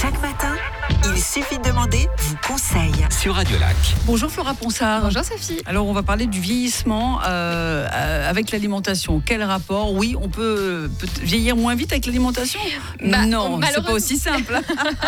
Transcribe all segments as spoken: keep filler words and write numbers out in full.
Chaque matin, il suffit de demander, vous conseille. Sur Radio Lac. Bonjour Flora Ponsard. Bonjour Sophie. Alors on va parler du vieillissement euh, euh, avec l'alimentation. Quel rapport? Oui, on peut, peut vieillir moins vite avec l'alimentation? bah, Non, c'est pas aussi simple.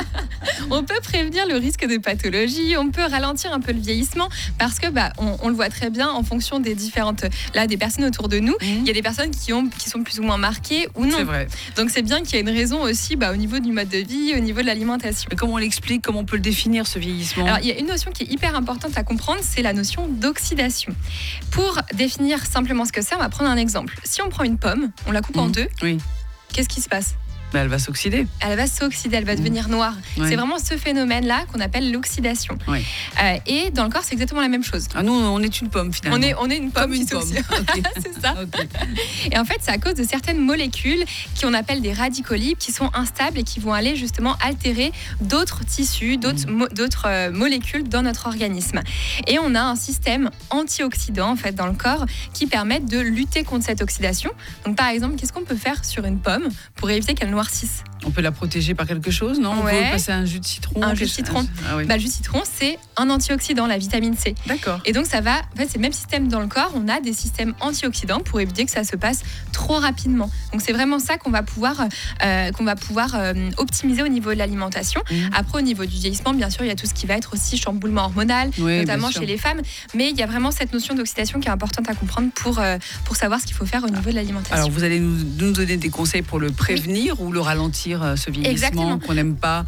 On peut prévenir le risque de pathologie, on peut ralentir un peu le vieillissement parce que bah, on, on le voit très bien en fonction des différentes là des personnes autour de nous. Mmh. Il y a des personnes qui ont qui sont plus ou moins marquées ou non. C'est vrai. Donc c'est bien qu'il y ait une raison aussi bah, au niveau du mode de vie, au niveau de l'alimentation. Mais comment on l'explique? Comment on peut le définir, ce vieillissement? Alors il y a une notion qui est hyper importante à comprendre, c'est la notion d'oxydation. Pour définir simplement ce que c'est, on va prendre un exemple. Si on prend une pomme, on la coupe mmh. en deux, oui. Qu'est-ce qui se passe? Ben, elle va s'oxyder. Elle va s'oxyder, elle va devenir noire. Ouais. C'est vraiment ce phénomène-là qu'on appelle l'oxydation. Ouais. Euh, et dans le corps, c'est exactement la même chose. Ah, nous, on est une pomme finalement. On est, on est une pomme. Comme une pomme. Okay. C'est ça. Okay. Et en fait, c'est à cause de certaines molécules qu'on appelle des radicaux libres qui sont instables et qui vont aller justement altérer d'autres tissus, d'autres, mmh. mo- d'autres euh, molécules dans notre organisme. Et on a un système antioxydant en fait dans le corps qui permet de lutter contre cette oxydation. Donc par exemple, qu'est-ce qu'on peut faire sur une pomme pour éviter qu'elle noircisse? On peut la protéger par quelque chose, non? Ouais. On peut passer un jus de citron. Un jus de citron. Ah, oui. Bah, le jus de citron, c'est un antioxydant, la vitamine C. D'accord. Et donc, ça va. En fait, c'est le même système dans le corps. On a des systèmes antioxydants pour éviter que ça se passe trop rapidement. Donc, c'est vraiment ça qu'on va pouvoir, euh, qu'on va pouvoir euh, optimiser au niveau de l'alimentation. Mmh. Après, au niveau du vieillissement, bien sûr, il y a tout ce qui va être aussi chamboulement hormonal, oui, notamment chez les femmes. Mais il y a vraiment cette notion d'oxydation qui est importante à comprendre pour, euh, pour savoir ce qu'il faut faire au niveau de l'alimentation. Alors, vous allez nous, nous donner des conseils pour le prévenir oui. ou le ralentir, euh, ce vieillissement? Exactement. Qu'on n'aime pas.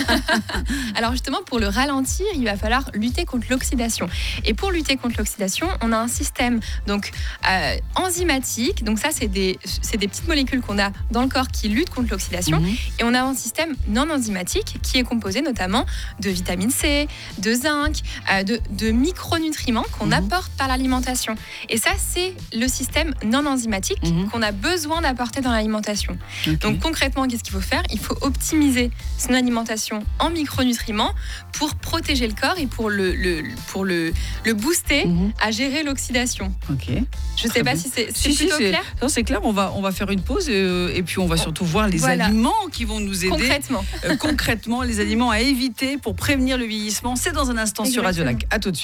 Alors justement, pour le ralentir, il va falloir lutter contre l'oxydation. Et pour lutter contre l'oxydation, on a un système donc euh, enzymatique. Donc ça, c'est des, c'est des petites molécules qu'on a dans le corps qui luttent contre l'oxydation. Mmh. Et on a un système non enzymatique qui est composé notamment de vitamine C, de zinc, euh, de, de micronutriments qu'on mmh. apporte par l'alimentation. Et ça, c'est le système non enzymatique mmh. qu'on a besoin d'apporter dans l'alimentation. Okay. Donc concrètement, qu'est-ce qu'il faut faire? Il faut optimiser son alimentation en micronutriments pour protéger le corps et pour le, le, pour le, le booster mmh. à gérer l'oxydation. Ok. Je ne sais pas bien. si c'est, c'est si, plutôt si, c'est, clair. Non, c'est clair, on va, on va faire une pause et, et puis on va surtout voir les voilà. aliments qui vont nous aider. Concrètement. Euh, concrètement, les aliments à éviter pour prévenir le vieillissement. C'est dans un instant Exactement. Sur Radio Lac. À tout de suite.